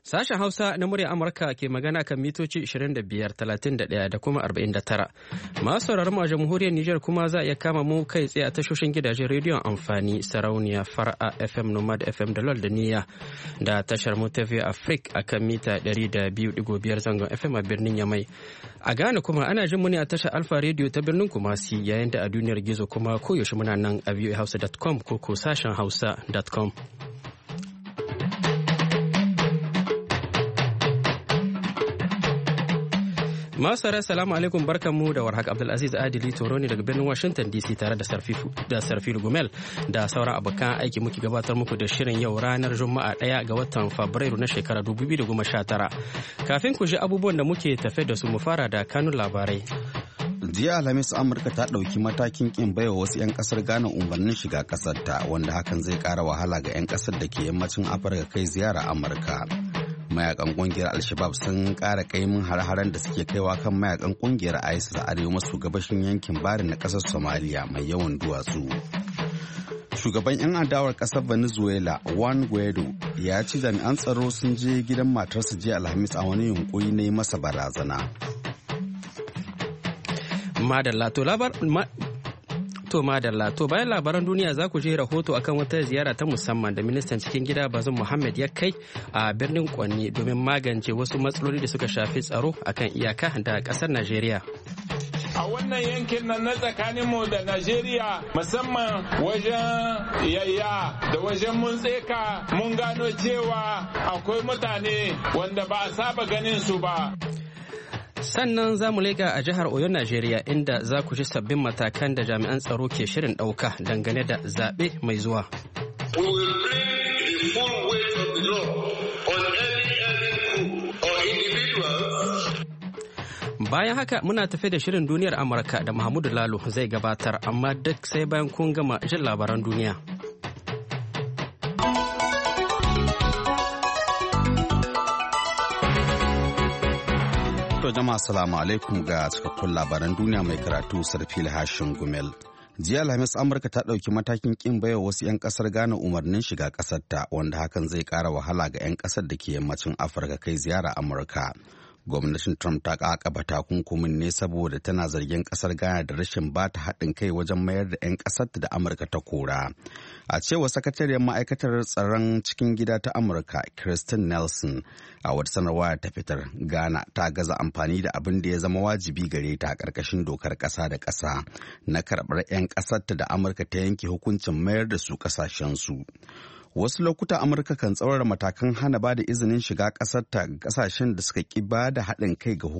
Sashen Hausa na muryar Amurka ke magana kan mitoci 25, 31 da kuma 49. Masu sauraron mu a jamhuriyar Nijar kuma za a iya kama mu kai tsaye a tashoshin gidajen rediyon amfani sarauniya Far'a FM, Nomad FM da Lol da Niyya da tashar mu ta Africa a kan mita 200.5 zangon FM a birnin Yamai. A Ghana kuma ana jin mu ne a tashar Alfa Radio ta birnin Kumasi, yayin da a duniyar gizo kuma koyaushe muna nan a voahausa.com ko sashen hausa.com. Masara, salamu alaikum, barkanmu da warhaka. Abdulaziz Adili Toro ne daga birnin Washington DC tare da Sarfilu Gumel da sauran abokan aiki muke gabatar muku da shirin yau ranar Juma'a 1 ga watan Fabrairu na shekarar 2019. Kafin ku ji abubuwan da muke tafe da su, mu fara da kanun labarai. Jiya Alhamis, Amurka ta ɗauki matakin ƙin baiwa wasu 'yan ƙasar Ghana umarnin shiga ƙasarta, wanda hakan zai ƙara wahala ga 'yan ƙasar da ke yammacin Afirka kai ziyara Amurka. Mayakan kungiyar Al-Shabab sun ƙara kaimin har-haren da suke kaiwa kan mayakan kungiyar ISIS a arewa maso gabashin yankin Bari na ƙasar Somalia mai yawan duwatsu. Shugaban 'yan adawar ƙasar Venezuela, Juan Guaido, ya ce jami'an tsaro sun je gidan matarsa jiya Alhamis a wani yunkuri na yi masa barazana. Madalla, to bayan labaran duniya za ku je rahoto akan wata ziyara ta musamman da ministan cikin gida Bazum Muhammad ya kai a birnin Kwanni domin magance wasu matsaloli da suka shafi tsaro akan iyaka da kasar Najeriya. A wannan yankin nan na tsakaninmu da Najeriya, musamman wajen yayya da wajen muntseka, mun gano cewa akwai mutane wanda ba a saba ganin su ba. Sannan za mu leƙa a jihar Oyo, Najeriya, inda za ku ji sabbin matakan da jami'an tsaro ke shirin ɗauka dangane da zaɓe mai zuwa. Bayan haka muna tafe da shirin duniyar Amurka da Mahmudu Lalo zai gabatar, amma duk sai bayan kun gama jin labaran duniya. Jama'a salamu alaikum ga cikakkun labaran duniya, mai karatu Sarfil Hashin Gumel. Jiya Alhamis, Amurka ta ɗauki matakin ƙin baiwa wasu 'yan ƙasar Ghana umarnin shiga ƙasarta, wanda hakan zai ƙara wahala ga 'yan ƙasar da ke yammacin Afirka kai ziyara Amurka. Gwamnatin Trump ta ƙaƙaba takunkumin ne saboda tana zargin ƙasar Ghana da rashin ba ta haɗin kai wajen mayar da 'yan ƙasarta da Amurka ta kora. A cewa sakatariyar ma'aikatar tsaron cikin gida ta Amurka, Kristen Nelson, a wata sanarwa ta fitar, Ghana ta gaza amfani da abin da ya zama wajibi gare ta a ƙarƙashin dokar ƙasa da ƙasa na karɓar 'yan ƙasarta da Amurka ta yanke hukuncin mayar da su ƙasashensu. Wasu lokuta Amurka kan tsaurara matakan hana ba da izinin shiga ƙasarta ga ƙasashen da suka ƙi ba da haɗin kai ga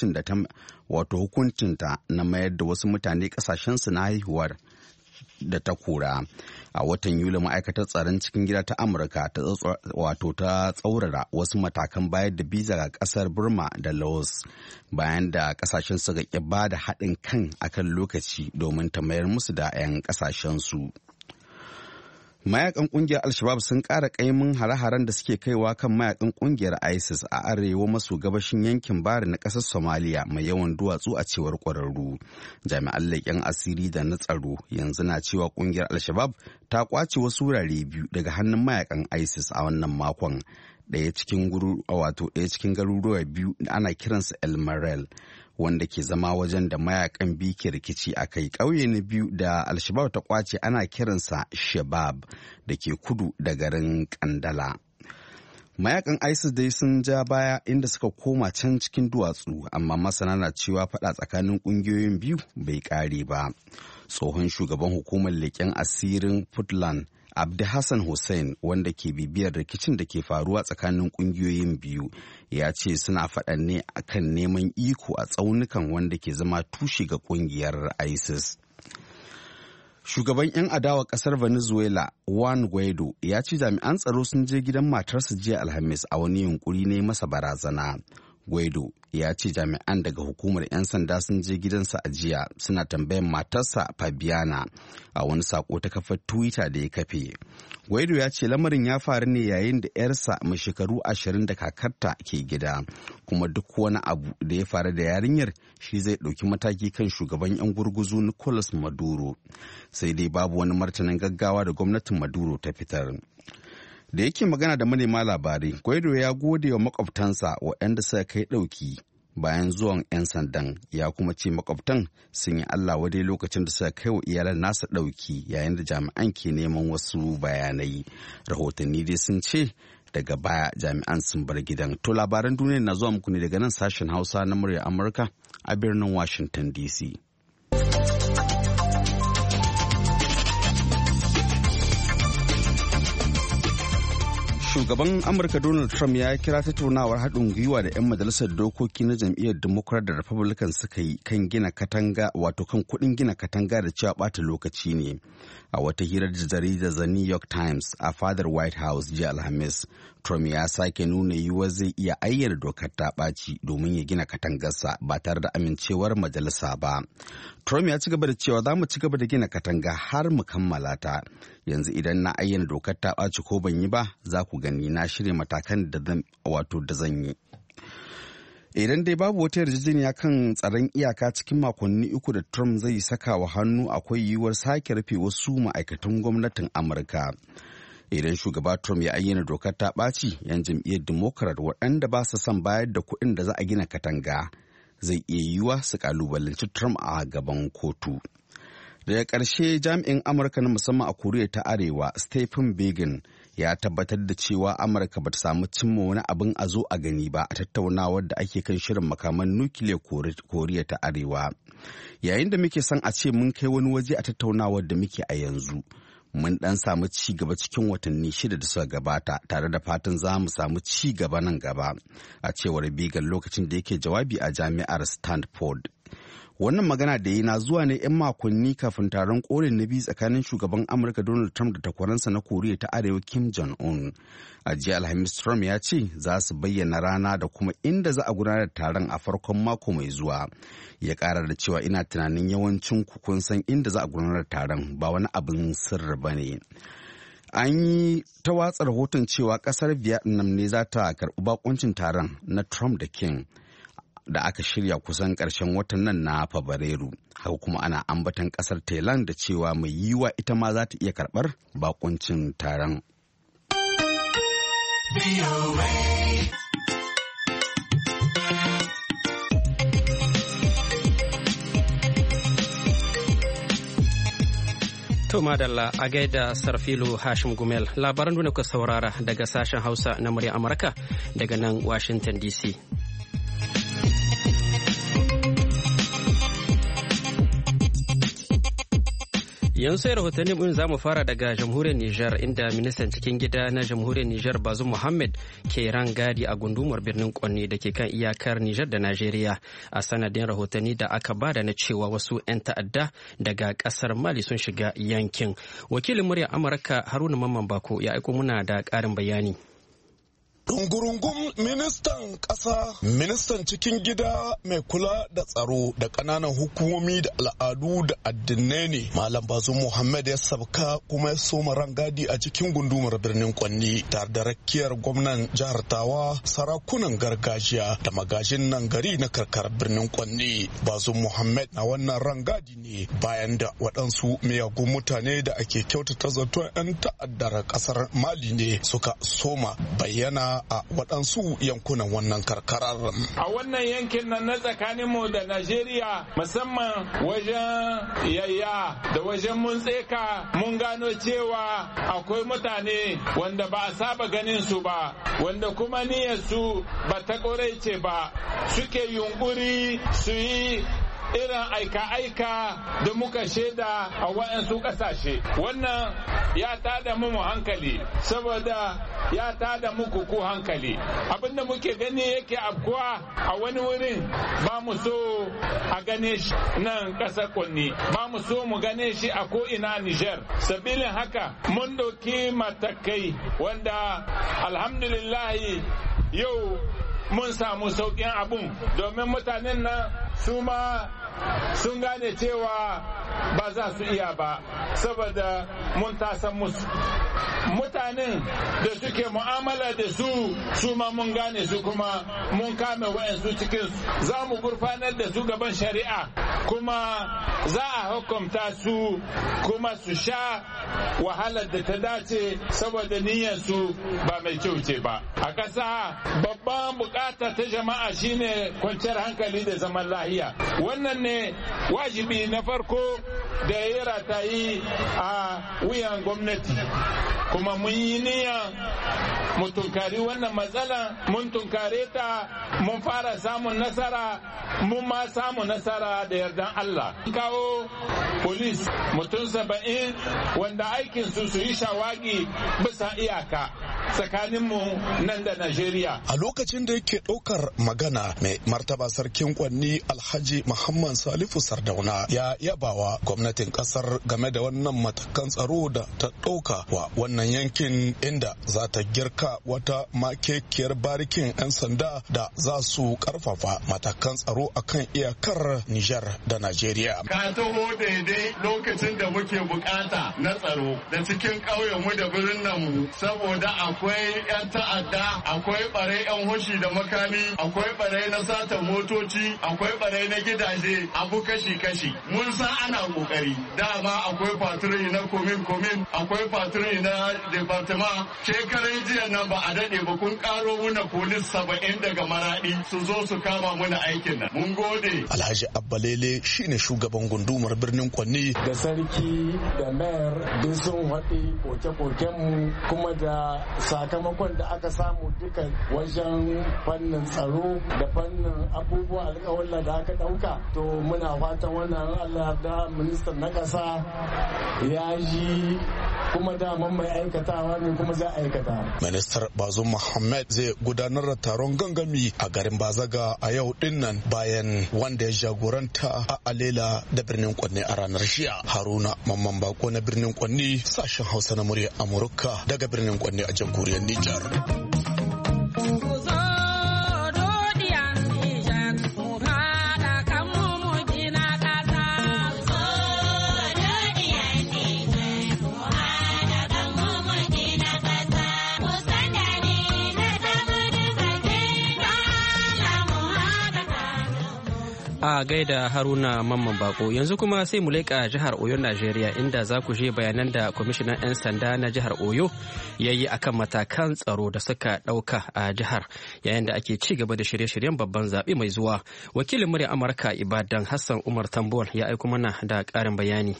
hukuncinta na mayar da wasu mutane ƙasashensu na haihuwar da ta kora. A watan Yuli, ma'aikatar tsaron cikin gida ta Amurka ta tsaurara wasu matakan bayar da biza ga ƙasar Burma da Laos, bayan da ƙasashen suka ƙi ba da haɗin kan akan lokaci domin ta mayar musu da 'yan ƙasashensu. Mayakan kungiyar Al-Shabab sun ƙara ƙaimin hare-haren da suke kaiwa kan mayakan kungiyar ISIS a arewa maso gabashin yankin Bari na ƙasar Somalia mai yawan duwatsu, a cewar ƙwararru. Jami'an leƙen asiri da na tsaro yanzu na cewa kungiyar Al-Shabab ta ƙwace wasu wurare biyu daga hannun mayakan ISIS a wannan makon. Ɗaya cikin garuruwa biyu da ana kiransa El Marel, wanda ke zama wajen da mayakan biyu ke rikici a kai. Ƙauye na biyu da Al-Shabab ta kwace ana kiransa Shabab da ke kudu da garin Kandala. Mayakan ISIS dai sun ja baya inda suka koma can cikin duwatsu, amma masana na cewa faɗa tsakanin ƙungiyoyin biyu bai ƙare ba. Tsohon shugaban hukumar leƙen asirin Puntland, Abdi Hassan Hussein, wanda ke bibiyar rikicin da ke faruwa tsakanin kungiyoyin biyu, ya ce suna faɗa ne akan neman iko a tsaunukan wanda ke zama tushe ga kungiyar ISIS. Shugaban 'yan adawa ƙasar Venezuela, Juan Guaido, ya ce jami'an tsaro sun je gidan matarsa jiya Alhamis a wani yunkuri ne masa barazana. Guaido ya ce jami'an daga hukumar 'yan sanda sun je gidansa a jiya suna tambayan matarsa Fabiana a wani sako ta kafar Twitter da ya kafe. Guaido ya ce lamarin ya faru ne yayin da 'yarsa mai shekaru 20 da kakarta ke gida, kuma duk wani abu da ya faru da yarinyar shi zai ɗauki mataki kan shugaban 'yan gurguzu Nicolas Maduro. Sai dai babu wani martanin gaggawa da gwamnatin Maduro ta fitar. Da yake magana da manema labarai, Guaido ya gode wa makwabtansa waɗanda suka kai ɗauki bayan zuwan 'yan sandan, ya kuma ce makwabtan sun yi Allah wadai lokacin da suka kai wa iyalan nasa ɗauki yayin da jami'an ke neman wasu bayanai. Rahotanni dai sun ce daga baya jami'an sun bar gidan. To labaran duniya na zuwa muku ne daga nan sashen Hausa na muryar Amurka a birnin Washington DC. Shugaban Amurka Donald Trump ya kira tattaunawar haɗin gwiwa da 'yan majalisar dokoki na jam'iyyar Democrat da Republican suka yi kan gina katanga, wato kan kuɗin gina katanga da cewa ɓata lokaci ne. A wata hirar da jaridar The New York Times a fadar White House jiya Alhamis, Trump ya sake nuna yiwuwar zai iya ayyana dokar ta ɓaci domin ya gina katangarsa ba tare da amincewar majalisa ba. Trump ya ci gaba da cewa za mu ci gaba da gina katanga har mu kammala ta. Yanzu idan na ayyana dokar ta ɓaci ko ban yi ba, za ku gani na shirya matakan da zan yi. Idan dai babu wata yarjejeniya kan tsaron iyaka cikin makonni 3 da Trump zai saka wa hannu, akwai yiwuwar sake rufe wasu ma'aikatan gwamnatin Amurka. Idan shugaba Trump ya ayyana dokar ta ɓaci, 'yan jam'iyyar Democrat waɗanda ba su son bayar da kuɗin da za a gina katanga zai iya yiwuwa su kalubalanci Trump a gaban kotu. Daga ƙarshe, jami'in Amurka na musamman a Koriya ta Arewa Stephen Biegun ya tabbatar da cewa Amurka ba ta samu cimma wani abin a zo a gani ba a tattaunawar da ake kan shirin makaman nukiliyar Koriya ta Arewa. Yayin da muke son a ce mun kai wani waje a tattaunawar da muke a yanzu, mun ɗan samu ci gaba cikin watanni 6 da suka gabata, tare da fatan za mu samu ci gaba nan gaba, a cewar Biegun lokacin da yake jawabi a jami'ar Stanford. Wannan magana da yi na zuwa ne 'yan makonni kafin taron kolin na biyu tsakanin shugaban Amurka Donald Trump da takwaransa na Koriya ta Arewa Kim Jong-un. A jiya Alhamis, Trump ya ce za su bayyana rana da kuma inda za a gudanar da taron a farkon mako mai zuwa. Ya ƙara da cewa ina tunanin yawancin ku kun san inda za a gudanar da taron, ba wani abin sirri ba ne. An yi ta watsa rahoton cewa ƙasar Vietnam ne za ta karɓi bakuncin taron na Trump da Kim, da aka shirya kusan ƙarshen watan nan na Fabrairu. Haka kuma ana ambatan ƙasar Thailand da cewa mai yiwa ita ma za ta iya karɓar bakuncin taron. To madalla a gaida Sarfilu Hashim Gumel, labaran duniya ku saurara daga sashen Hausa na murya Amurka daga nan Washington DC. Yanzu sai rahotanni mun za mu fara daga jamhuriyar Nijar, inda ministan cikin gida na jamhuriyar Nijar Bazoum Mohammed ke rangadi a gundumar birnin Kwanne da ke kan iyakar Nijar da Najeriya, a sanadin rahotanni da aka bada na cewa wasu 'yan ta'adda daga kasar Mali sun shiga yankin. Wakilin muryar Amurka Haruna Mamman Bako ya aiko muna da ƙarin bayani. Dungurungun ministan ƙasa, ministan cikin gida mai kula da tsaro da ƙananan hukumomi da al'adu da addinai ne. Malam Bazoum Mohammed ya sabka kuma ya soma rangadi a cikin gundumar birnin Kwanni tare da rakiyar gwamnan jihar Tawa, sarakunan gargajiya da magajin nan gari na karkarar birnin Kwanni. Bazoum Mohammed na wannan rangadi ne bayan da waɗansu miyagun mutane da ake kyautata zaton 'yan ta'addar ƙasar Mali ne suka soma bayyana a waɗansu yankunan wannan karkarar. A wannan yankin nan na tsakaninmu da Najeriya, musamman wajen yayya da wajen muntseka, mun gano cewa akwai mutane wanda ba a saba ganin su ba, wanda kuma niyyar su ba ta ƙoraice ba, suke yunkuri su yi irin aika-aika da muka shaida a waɗansu ƙasashe. Wannan ya tada mu hankali, saboda ya tada muku ku hankali. Abinda muke gani yake afkuwa a wani wurin ba mu so a gane shi nan ƙasar Kwanni, ba mu so mu gane shi a ko'ina Nijar. Sabilin haka mun ɗauki matakai wanda alhamdulillahi yau mun samu sauƙin abun, domin mutanen nan su ma sun gane cewa ba za su iya ba, saboda mun tasan musu. Mutanen da suke mu'amala da su ma mun gane su, kuma mun kame wa'yansu cikin su. Za mu gurfanar da su gaban shari'a kuma za a hukunta su kuma su sha wahalar da ta dace saboda niyyar su ba mai kyau ce ba. A ƙasa babban bukata ta jama'a shine kwanciyar hankali da zaman lahiya. Wannan ne wajibi na farko da ya ratayi a wuyan gwamnati. Kuma mun yi niyyar mu tunkari wannan matsala, mun tunkare ta, mun fara samun nasara, mun ma samu nasara da yardan Allah. Kawo polis mutum 70 wanda aikin su yi shawagi bisa iyaka tsakaninmu nan da Najeriya. A lokacin da yake ɗaukar magana mai martaba sarkin Kwanni Alhaji Muhammad Salifu Sardauna ya yabawa gwamnatin kasar game da wannan matakan tsaro da ta ɗauka wa wannan yankin, inda za ta girka wata makekiyar barikin 'yan sanda da za su karfafa matakan tsaro akan iyakar Nijar da Najeriya. Ka taho daidai lokacin da muke bukata na tsaro da cikin ƙauyenmu da birninmu, saboda akwai 'yan ta'adda, akwai ɓarai 'yan hushi da makami, akwai ɓarai na satan motoci, akwai ɓarai na gidaje, abu kashi-kashi. Mun san ana ƙoƙari. Dama akwai faturi na komin, akwai faturi na departement. Shekaran jiya nan ba a daɗe ba kun ƙaro muna polis 70 daga Maraɗi su zo su kama muna aikin nan. Mun gode. Alhaji Abbalele shine shugaban gundumar birnin Kwanni. Da sarki da mayar duk sun haɗe koke-kokenmu, kuma da sakamakon da aka samu duka wajen fannin tsaro da fannin abubuwa alƙawalla da aka ɗauka. To muna fatan wannan Allah da ministan na ƙasa ya ji, kuma daman mai aikatawa ne kuma za a aikata. Ministar Bazum Muhammad zai gudanar da taron gangami a garin Bazaga a yau dinnan bayan wanda ya jagoranta a Alela da birnin Kwanni a ranar jiya. Haruna Mamman Bako na birnin Kwanni, sashen Hausa na murya Amurka daga birnin Kwanni a jamhuriyar Nijar. A gaida Haruna Mamman Bako, yanzu kuma sai mu leƙa jihar Oyo Najeriya, inda za ku je bayanan da kwamishinan 'yan sanda na jihar Oyo ya yi akan matakan tsaro da suka ɗauka a jihar yayin da ake ci gaba da shirye-shiryen babban zaɓe mai zuwa. Wakilin murya Amurka Ibadan Hassan Umar Tambuwal ya aiko mana da ƙarin bayani.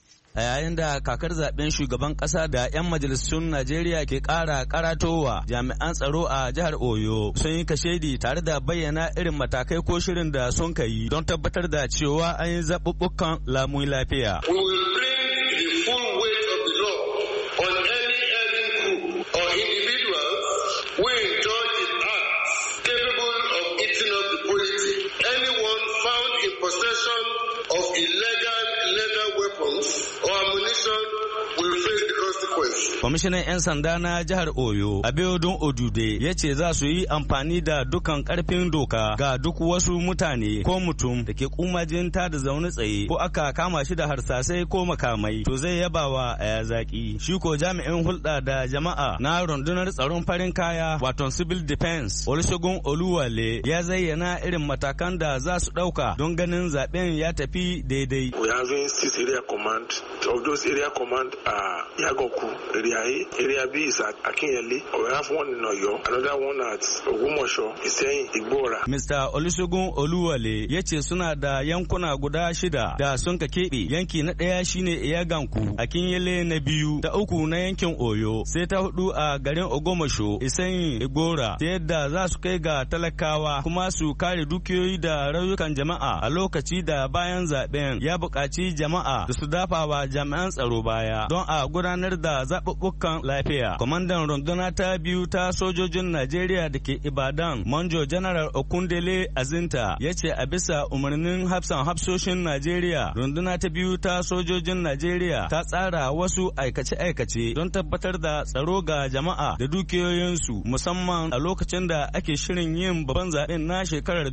A yayin da kakar zaben shugaban kasa da 'yan majalisun Najeriya ke ƙara karatowa, jami'an tsaro a jihar Oyo sun yi kashedi tare da bayyana irin matakai ko shirin da sun kai don tabbatar da cewa an yi zaɓuɓɓukan lamun lafiya. We will bring the full weight of the law on any erring group or individuals who indulge in acts capable of eating up the polity. Anyone found in possession of illegal weapons or ammunition will face the consequence. Kwamishinan 'yan sanda na jihar Oyo, Abiodun Odude, ya ce za su yi amfani da dukan karfin doka ga duk wasu mutane ko mutum da ke kumajin ta da zaune tsaye ko aka kama shi da harsasai ko makamai, to zai yaba wa aya zaki. Shi ko jami'in hulɗa da jama'a na rundunar tsaron farin kaya wato civil defense Olusegun Oluwale ya zayyana irin matakan da za su ɗauka don ganin zaben ya tafi daidai. We are having 6 area command. Of those area command are Yagoku, Area A, Area B is at Akinyele. We have one in Oyo, another one at Ogumosho, Iseyin, Igbora. Mr. Olusegun Oluwale ya ce suna da yankuna guda 6 da sun ka keɓe. Yanki na ɗaya shine Iyaganku, Akinyele na 2, ta 3 na yankin Oyo, sai ta 4 a garin Ogumosho, Iseyin, Igbora, ta yadda za su kai ga talakawa kuma su kare dukiyoyi da rayukan jama'a a lokaci da bayan zaben. Ya buƙaci jama'a da su dafa wa jami'an tsaro baya don a gudanar da zaɓuɓɓukan lafiya. Kwamandan runduna ta 2 ta sojojin Najeriya da ke Ibadan, Manjo General Okundele Azinta, ya ce a bisa umarnin hafsan hafsoshin Najeriya, runduna ta 2 ta sojojin Najeriya ta tsara wasu aikace-aikace don tabbatar da tsaro ga jama'a da dukiyoyinsu, musamman a lokacin da ake shirin yin babban zaɓen na shekarar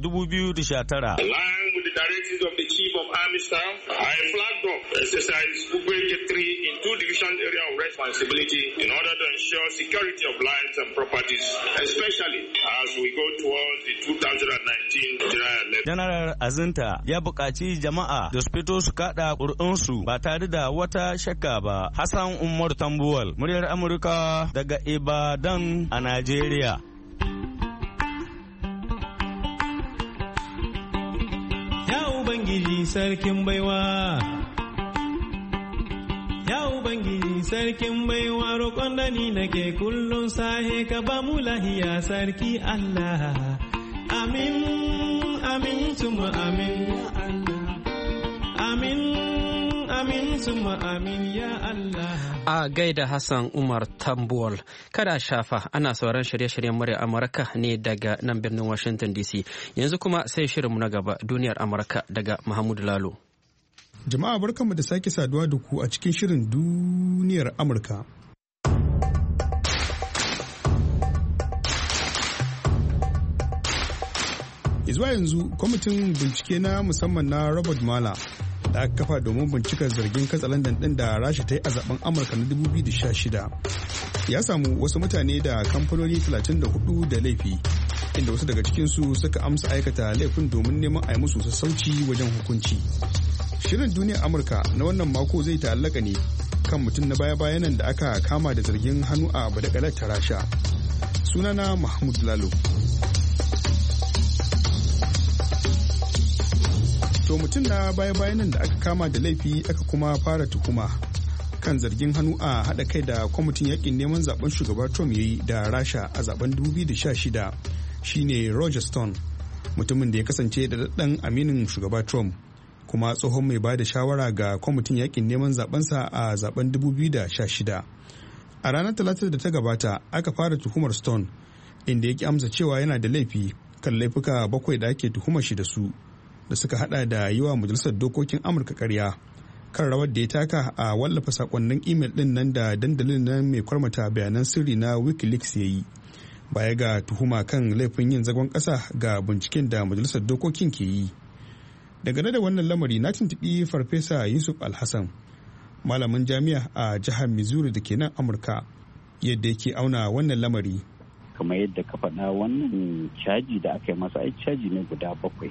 2019. Directives of the Chief of Army Staff, I flagged up exercise Ugbeje 3 in 2 division area of responsibility in order to ensure security of lives and properties, especially as we go towards the 2019 Janaral Azinta ya buƙaci jama'a da su fito su kaɗa ƙuri'unsu ba tare da wata shakka ba. Hassan Umar Tambuwal, muryar Amurka daga Ibadan a Najeriya. Ya Ubangiji sarkin baiwa, ya Ubangiji sarkin baiwa, roƙon da ni nake kullum sahe ka ba mu lahiya sarki Allah. Amin, amin, tuma amin, ya Allah. Amin, amin, tuma amin, ya Allah. A gaida Hassan Umar Tambuwal. Kada shafa ana sauran shirye-shiryen murya Amurka ne daga nan birnin Washington DC. Yanzu kuma sai shirinmu na gaba, duniyar Amurka daga Muhammadu Lalo. Jama'a barkanmu da sake saduwa da ku a cikin shirin duniyar Amurka. Zuwa yanzu kwamitin bincike na musamman na Robert Mueller da aka kafa domin bincikar zargin katsalandan ɗin da Rasha ta yi a zaben Amurka na 2016 ya samu wasu mutane da kamfanoni 34 da laifi, inda wasu daga cikinsu suka amsa aikata laifin domin neman a yi musu sassauci wajen hukunci. Shirin duniyar Amurka na wannan mako zai ta'allaka ne kan mutum na baya-bayan nan da aka kama da zargin hannu a badakalar ta Rasha. Sunana Mahmud Lalo. To mutum na baya-bayan nan da aka kama da laifi aka kuma fara tuhuma kan zargin hannu a haɗa kai da kwamitin yakin neman zaben shugaba Trump ya yi da Rasha a zaben 2016 shine Roger Stone, mutumin da ya kasance da daɗan aminin shugaba Trump kuma tsohon mai ba da shawara ga kwamitin yakin neman zabensa a zaben 2016. A ranar Talata da ta gabata aka fara tuhumar Stone, inda ya ki amsa cewa yana da laifi kan laifuka 7 da ake tuhumar shi da su, da suka hada da yi wa majalisar dokokin Amurka ƙarya kan rawar da ya taka a wallafa sakonnin imel din nan da dandalin nan mai kwarmata bayanan sirri na WikiLeaks ya yi, baya ga tuhuma kan laifin yin zagon ƙasa ga binciken da majalisar dokokin ke yi. Dangane da wannan lamari na tuntuɓi Farfesa Yusuf Alhassan, malamin jami'a a jihar Missouri da ke nan Amurka, yadda yake auna wannan lamari. Kamar yadda ka faɗa, wannan caji da aka yi masa caji ne guda 7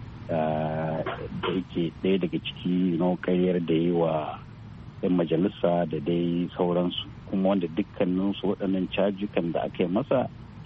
da yake ɗaya daga ciki na karyar da yi wa 'yan majalisa da dai sauransu, kuma wanda dukkaninsu waɗannan cajukan da aka yi masa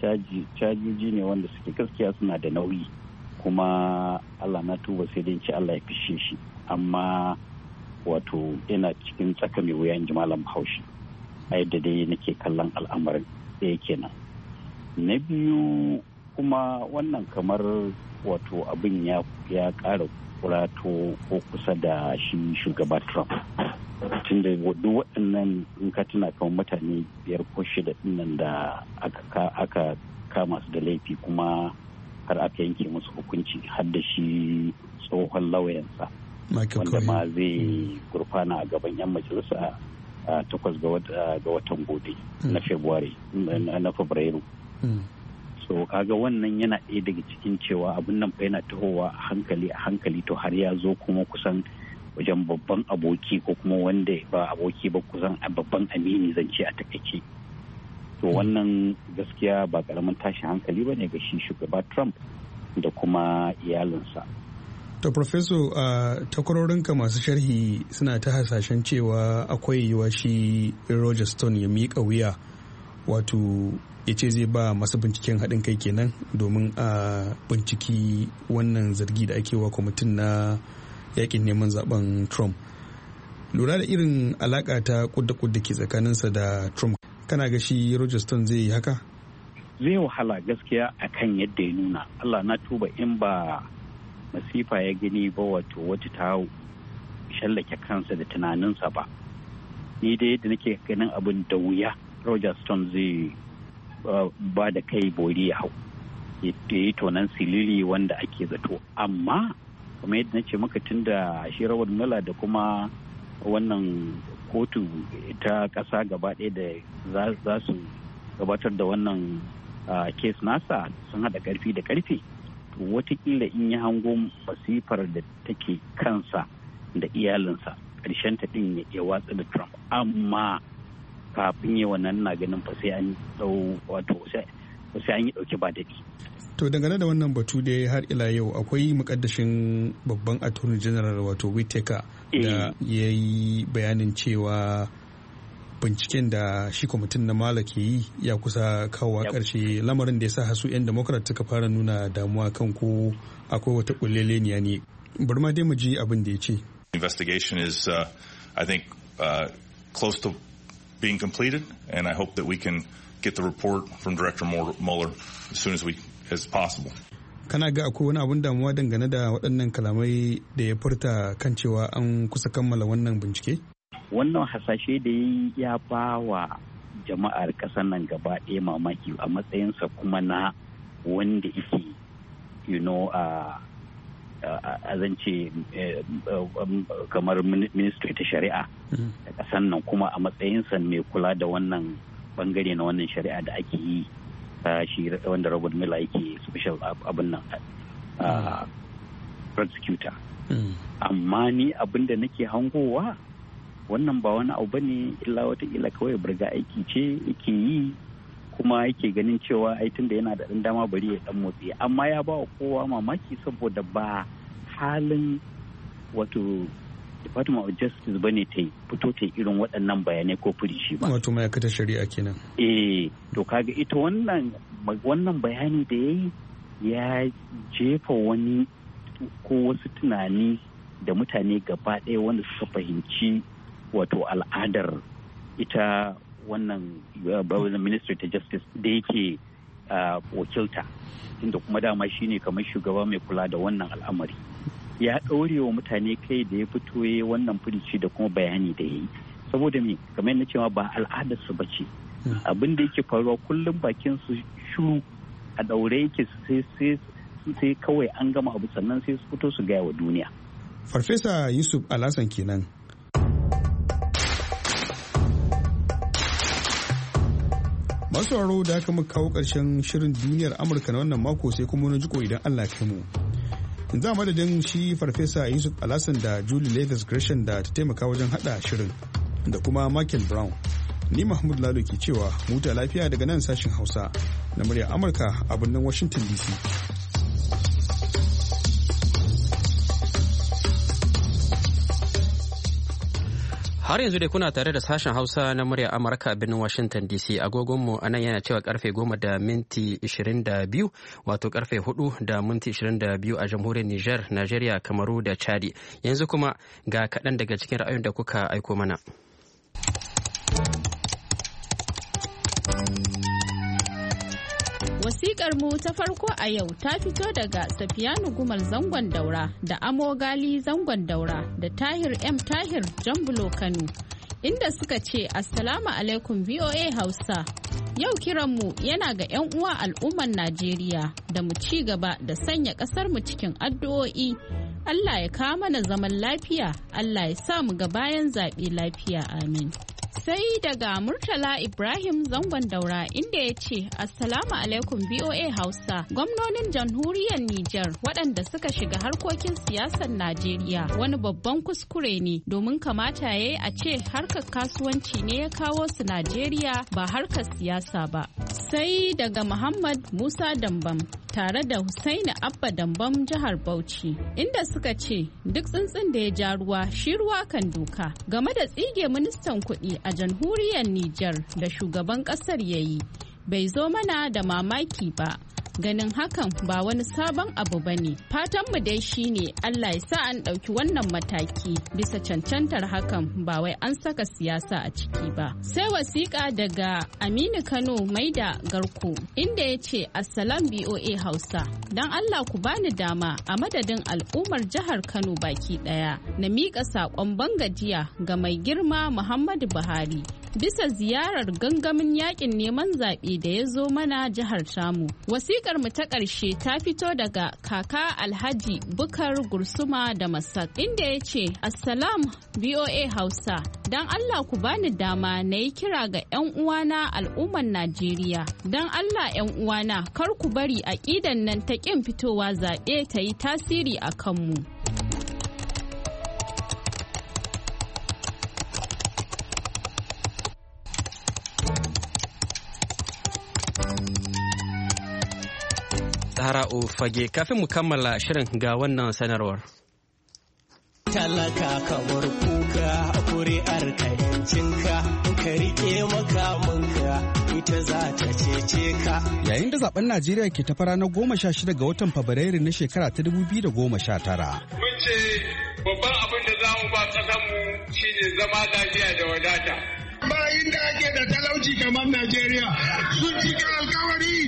cajuji ne wanda suke gaskiya suna da nauyi, kuma Allah na tuba sai dai ci Allah ya fishe shi, amma wato yana cikin tsaka mai wuya in ji malam Bahaushe a yadda dai nake kallon al'amarin da yake nan. Na biyu kuma wannan kamar wato abin ya ƙara kurato ko kusa da shi shugaba Trump, tun da duk waɗannan in ka tuna kamar mutane 5 ko 6 ɗinnan da aka kama su da laifi kuma har aka yanke musu hukunci, har da shi tsohon lauyansa wanda ma zai gurfana a gaban 'yan majalisa a 8 ga watan gobe na Fabrairu. So kaga wannan yana ɗaya daga cikin cewa abin nan fa yana tahowa a hankali to har ya zo kuma kusan wajen babban aboki ko kuma wanda ba aboki ba kusan babban amini zance a takaice. To wannan gaskiya ba karamin tashin hankali ba ne ga shi shugaba Trump da kuma iyalinsa. To Professor, takwarorinka masu sharhi suna ta hasashen cewa akwai yiwuwa shi Roger Stone ya miƙa wuya, wato ya ce zai ba masu binciken haɗin kai kenan domin a binciki wannan zargi da ake wa kwamitin na yakin neman zaben Trump. Lura da irin alaƙa ta kudda ke tsakaninsa da Trump, kana ga shi Roger Stone zai yi haka? Zai wahala gaskiya akan yadda ya nuna. Allah na tuba in ba masifa ya gani ba, wato wata ta shallake kansa da tunaninsa ba. Ni dai yadda nake ganin abin da wuya Roger Stone zai ba da kai bori ya hau ya yi tonan silili wanda ake zato, amma kamar yadda nace maka tun da shi Robert Mueller da kuma wannan kotu ta ƙasa gaba ɗaya da za su gabatar da wannan kes nasa sun haɗa ƙarfi da ƙarfi, to watakila in ya hango masifar da take kansa da iyalinsa ƙarshen ta ɗin ya watsa da Trump, amma kafin yi wannan na ganin fa sai an dau wato sai an yi ɗauki ba daɗi. To dangane da wannan batu da har ila yau akwai mukaddashin babban attorney general wato Whittaker da ya yi bayanin cewa binciken da shi kwamitin na Mueller ke yi ya kusa kawowa ƙarshe, lamarin da ya sa hasu 'yan Democrat suka fara nuna damuwa kan ko akwai wata kulleleniya ne. Bari ma dai mu ji abin da ya ce. Investigation is I think close to being completed, and I hope that we can get the report from Director Mueller as soon as possible. Kana ga akwai wani abun damuwa dangane da waɗannan kalamai da ya furta kan cewa an kusa kammala wannan bincike? Wannan hasashe da ya ba wa jama'ar ƙasar nan gaba ɗaya mamaki a matsayinsa kuma na wanda yake a zance kamar ministry ta shari'a da ƙasar nan, kuma a matsayinsa mai kula da wannan bangare na wannan shari'a da ake yi shi wanda Robert Mueller yake special abin nan prosecutor. Amma ni abin da nake hangowa wannan ba wani abu bane illa wataƙila kawai burga aiki ce yake yi, kuma yake ganin cewa ai tunda yana da ɗan dama bari ya ɗan motsi. Amma ya ba wa kowa mamaki saboda ba halin wato Department of Justice bane ta fito ta irin waɗannan bayanai ko furishi ba. Wato ma'aikatar shari'a kenan. To kaga ita wannan bayani da ya jefa wani ko wasu tunani da mutane gaba ɗaya wanda suka fahimci wato al'adar ita wannan Ministry ta Justice da yake wakilta, inda kuma dama shine kamar shugaba mai kula da wannan al'amari. Ya ɗaure wa mutane kai da ya fito ya wannan furici da kuma bayani da ya yi, saboda me kamar yadda cewa ba al'adar su bace. Abin da yake faruwa kullum bakin su shuru a ɗaure yake sai kawai an gama abu sannan sai su fito su gaya wa duniya. Farfesa Yusuf Alhassan kenan. Masu sauraro da aka muka kawo ƙarshen shirin duniyar Amurka na wannan mako, sai kuma wani jiko idan Allah kai mu. Yanzu a madadin shi Farfesa Yusuf Alhassan da Julie Leathers Gresham da ta taimaka wajen hada shirin, da kuma Michael Brown. Ni Mahmud Lalo ke cewa muta lafiya daga nan sashen Hausa na muryar Amurka a birnin Washington DC. Har yanzu dai kuna tare da sashen Hausa na muryar Amurka a birnin Washington DC. Agogonmu a nan yana cewa karfe 10:22, wato karfe 4:22 a jamhuriyar Niger, Najeriya, Kamaru da Chadi. Yanzu kuma ga kaɗan daga cikin ra'ayoyin da kuka aiko mana. Wasikar mu ta farko a yau ta fito daga Safiyanu Gumal zangon daura da Amogali zangon daura da Tahir M Tahir Jambulo Kano, inda suka ce Assalamu alaikum VOA Hausa. Yau kiranmu yana ga 'yan uwa al'ummar Najeriya da mu ci gaba da sanya ƙasar mu cikin addu'o'i. Allah ya kawo mana zaman lafiya, Allah ya sa mu ga bayan zaɓe lafiya, amin. Sai daga Murtala Ibrahim zangon daura inda ya ce Assalamu alaikum VOA Hausa. Gwamnonin jamhuriyar Nijar waɗanda suka shiga harkokin siyasar Najeriya wani babban kuskure ne, domin kamata ya yi a ce harkar kasuwanci ne ya kawo su Najeriya ba harkar siyasa ba. Sai daga Muhammad Musa Dambam tare da Husaini Abba Dambam jihar Bauchi, inda suka ce duk tsuntsun da ya ja ruwa shi ruwa kan doka game da tsige ministan kuɗi a jamhuriyar Nijar da shugaban ƙasar ya yi, bai zo mana da mamaki ba. Ganin hakan ba wani sabon abu ba ne. Fatanmu dai shine Allah ya sa an ɗauki wannan mataki bisa cancantar hakan, ba wai an saka siyasa a ciki ba. Sai wasiƙa daga Aminu Kano Maida Garko inda ya ce Assalam BOA Hausa. Don Allah ku bani dama a madadin al'ummar jihar Kano baki ɗaya na miƙa saƙon bangajiya ga mai girma Muhammadu Buhari bisa ziyarar gangamin yakin neman zaɓe da ya zo mana jihar tamu. Wasiƙar mu ta ƙarshe ta fito daga kaka Alhaji Bukar Gursuma da Masak, inda ya ce Assalam BOA Hausa, don Allah ku bani dama na yi kira ga 'yan uwana al'umman Najeriya. Don Allah 'yan uwana kar ku bari aƙidan nan ta ƙin fitowa zaɓe ta yi tasiri a kanmu. Zahra'u Fage. Kafin mu kammala shirin ga wannan sanarwar. Talaka kamar kuka kuri'ar ka yancinka ka rike makamanka ita za ta cece ka. Yayin da zaben Najeriya ke tafi ranar 16 ga watan Fabrairu na shekara ta 2019. Mun ce babban abin da za mu ba ƙasarmu shine zama lafiya da wadata. Bayin da ake da talauci kamar Najeriya sun cika alkawari.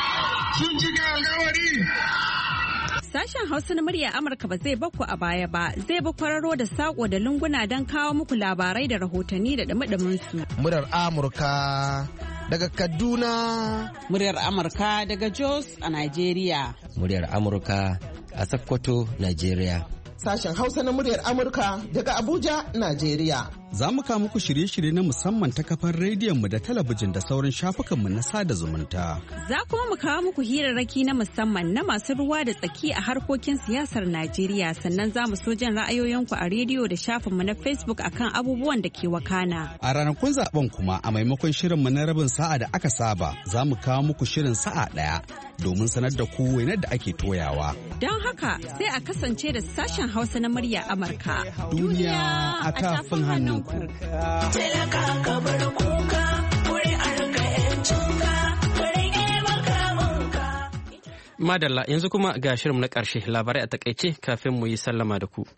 Sashen Hausa na murya Amurka ba zai bakku a baya ba, zai bi kwararo da sako da lunguna don kawo muku labarai da rahotanni da dumi su. Muryar Amurka daga Kaduna. Muryar Amurka daga Jos a Najeriya. Muryar Amurka a Sokoto, Najeriya. Sashen Hausa na muryar Amurka daga Abuja, Najeriya. Za mu kawo muku shirye-shirye na musamman ta kafar rediyonmu da talabijin da sauran shafukanmu na sada zumunta. Za kuma mu kawo muku hirarraki na musamman na masu ruwa da tsaki a harkokin siyasar Najeriya, sannan za mu so jin ra'ayoyinku a rediyo da shafinmu na Facebook akan abubuwan da ke wakana. A ranakun zaben kuma a maimakon shirinmu na rabin sa'a da aka saba, za mu kawo muku shirin sa'a ɗaya domin sanar da ku wainar da ake toyawa. Don haka sai a kasance da sashen Hausa na murya Amurka. Duniya a tafin hannunku. Talaka ka bar kuka, kuri'ar ka yancinka, rike makamanka. Madalla yanzu kuma ga shirin na ƙarshe labarai a takaice kafin mu yi sallama da ku.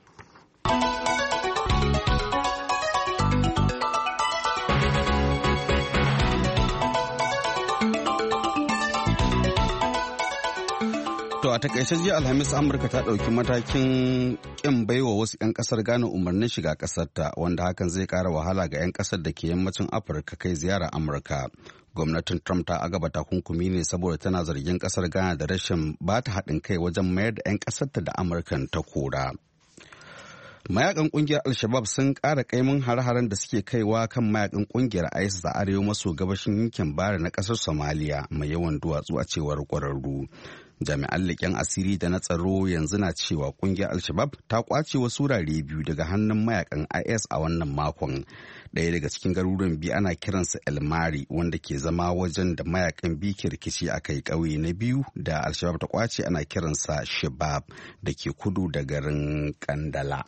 To a takaice jiya Alhamis Amurka ta ɗauki matakin ƙin baiwa wasu 'yan ƙasar Ghana umarnin shiga ƙasarta wanda hakan zai ƙara wahala ga 'yan ƙasar da ke yammacin Afirka kai ziyara Amurka. Gwamnatin Trump ta agaba takunkumi ne saboda tana zargin ƙasar Ghana da rashin ba ta haɗin kai wajen mayar da 'yan ƙasarta da Amurkan ta kora. Mayakan kungiyar Al-Shabab sun ƙara kaimin har-haren da suke kaiwa kan mayakan kungiyar ISIS a arewa maso gabashin yankin Bara na ƙasar Somalia mai yawan duwatsu a cewar ƙwararru. Jami'an leƙen asiri da na tsaro yanzu na cewa kungiyar Al-Shabab ta kwace wasu wurare biyu daga hannun mayakan IS a wannan makon. Ɗaya daga cikin garuruwan biyu ana kiransa El Mari wanda ke zama wajen da mayakan biyu ke rikici a kai. Ƙauye na biyu da Al-Shabab ta kwace ana kiransa Shabab da ke kudu da garin Kandala.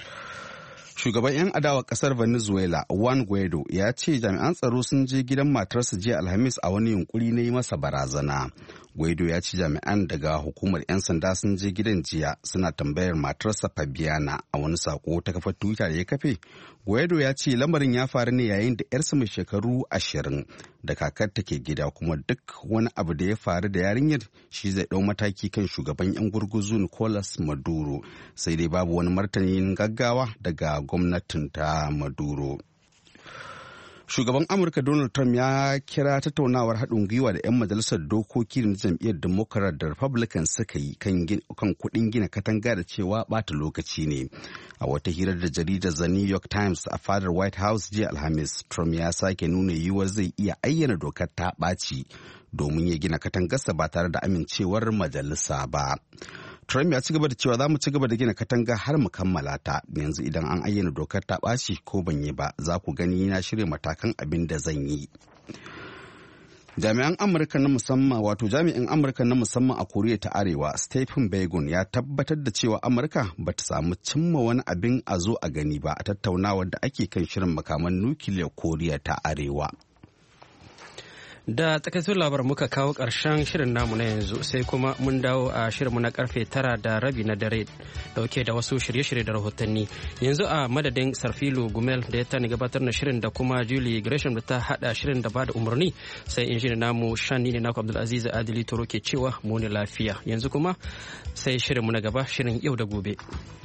Shugaban 'yan adawa kasar Venezuela Juan Guaido ya ce jami'an tsaro sun je gidan matarsa jiya Alhamis a wani yunkuri na yi masa barazana. Guaido ya ce jami'an daga hukumar 'yan sanda sun je gidan jiya suna tambayar matarsa Fabiana a wani sako ta kafar Twitter da ya kafe. Guaido ya ce lamarin ya faru ne yayin da 'yarsa mai shekaru 20 da kakarta ke gida kuma duk wani abu da ya faru da yarinyar shi zai ɗau mataki kan shugaban 'yan gurguzu Nicolas Maduro sai dai babu wani martanin gaggawa daga gwamnatin ta Maduro. Shugaban Amurka Donald Trump ya kira tattaunawar haɗin gwiwa da 'yan majalisar dokoki na jam'iyyar Democrat da Republican suka yi kan kuɗin gina katanga da cewa ɓata lokaci ne. A wata hirar da jaridar The New York Times a fadar White House jiya Alhamis, Trump ya sake nuna yiwuwar zai iya ayyana dokar ta ɓaci domin ya gina katangarsa ba tare da amincewar majalisa ba. Trump ya ci gaba da cewa za mu ci gaba da gina katanga har mu kammala ta yanzu idan an ayyana dokar ta ɓaci ko ban yi ba za ku gani na shirya matakan abin da zan yi. Jami'in Amurka na musamman a Koriya ta Arewa Stephen Biegun ya tabbatar da cewa Amurka ba ta samu cimma wani abin a zo a gani ba a tattaunawar da ake kan shirin makaman nukiliyar Koriya ta Arewa. Da takaitun labar muka kawo ƙarshen shirin namu na yanzu sai kuma mun dawo a shirinmu na karfe 9:30 na dare dauke da wasu shirye-shirye da rahotanni. Yanzu a madadin Sarfilu Gumel da ya tani gabatar da shirin da kuma Julie Gresham da ta hada shirin da ba da umarni sai injiniya namu Shani ne naku Abdulaziz Adili Toro ke cewa mu ne lafiya. Yanzu kuma sai shirinmu na gaba shirin yau da gobe.